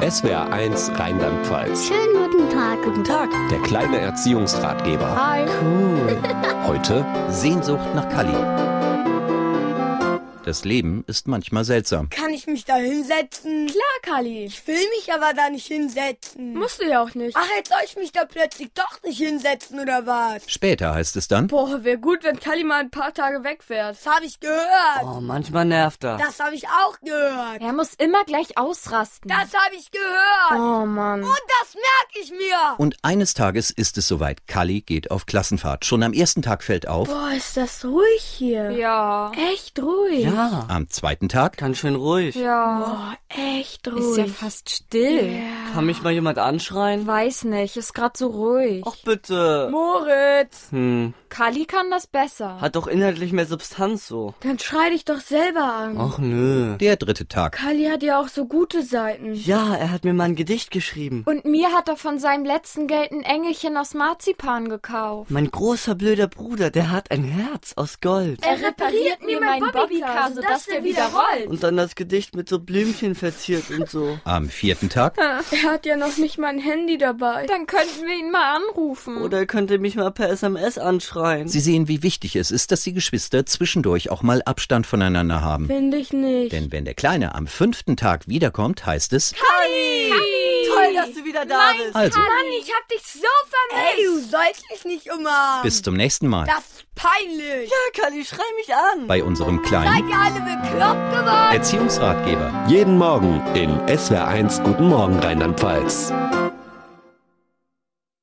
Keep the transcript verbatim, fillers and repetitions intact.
S W R eins Rheinland-Pfalz. Schönen guten Tag. Guten Tag. Der kleine Erziehungsratgeber. Hi. Cool. Heute Sehnsucht nach Kalli. Das Leben ist manchmal seltsam. Kann ich mich da hinsetzen? Klar, Kalli. Ich will mich aber da nicht hinsetzen. Musst du ja auch nicht. Ach, jetzt soll ich mich da plötzlich doch nicht hinsetzen, oder was? Später heißt es dann. Boah, wäre gut, wenn Kalli mal ein paar Tage weg wäre. Das habe ich gehört. Oh, manchmal nervt er. Das habe ich auch gehört. Er muss immer gleich ausrasten. Das habe ich gehört. Oh, Mann. Und das merke ich mir. Und eines Tages ist es soweit. Kalli geht auf Klassenfahrt. Schon am ersten Tag fällt auf. Boah, ist das ruhig hier. Ja. Echt ruhig. Ja, Am zweiten Tag ganz schön ruhig. Ja. Boah, echt ruhig. Ist ja fast still. Yeah. Kann mich mal jemand anschreien? Weiß nicht, ist grad so ruhig. Ach bitte. Moritz. Hm, Kalli kann das besser. hat doch inhaltlich mehr Substanz so. Dann schrei dich doch selber an. Ach nö. der dritte Tag. Kalli hat ja auch so gute Seiten. Ja, er hat mir mal ein Gedicht geschrieben. Und mir hat er von seinem letzten Geld ein Engelchen aus Marzipan gekauft. Mein großer blöder Bruder, der hat ein Herz aus Gold. Er repariert mir meinen Bobbycar, sodass der wieder rollt. Und dann das Gedicht mit so Blümchen verziert und so. Am vierten Tag Er hat ja noch nicht mal ein Handy dabei. Dann könnten wir ihn mal anrufen. Oder er könnte mich mal per S M S anschreien. Sie sehen, wie wichtig es ist, dass die Geschwister zwischendurch auch mal Abstand voneinander haben. Finde ich nicht. Denn wenn der Kleine am fünften Tag wiederkommt, heißt es... Kalli! Toll, dass du wieder da bist. Also, Mann, ich hab dich so vermisst. Ey, du sollst mich nicht umarmen. bis zum nächsten Mal. Das ist peinlich. Ja, Kalli, schrei mich an. Bei unserem Seid kleinen ihr alle bekloppt geworden? Erziehungsratgeber. Jeden Morgen in S W R eins Guten Morgen Rheinland-Pfalz.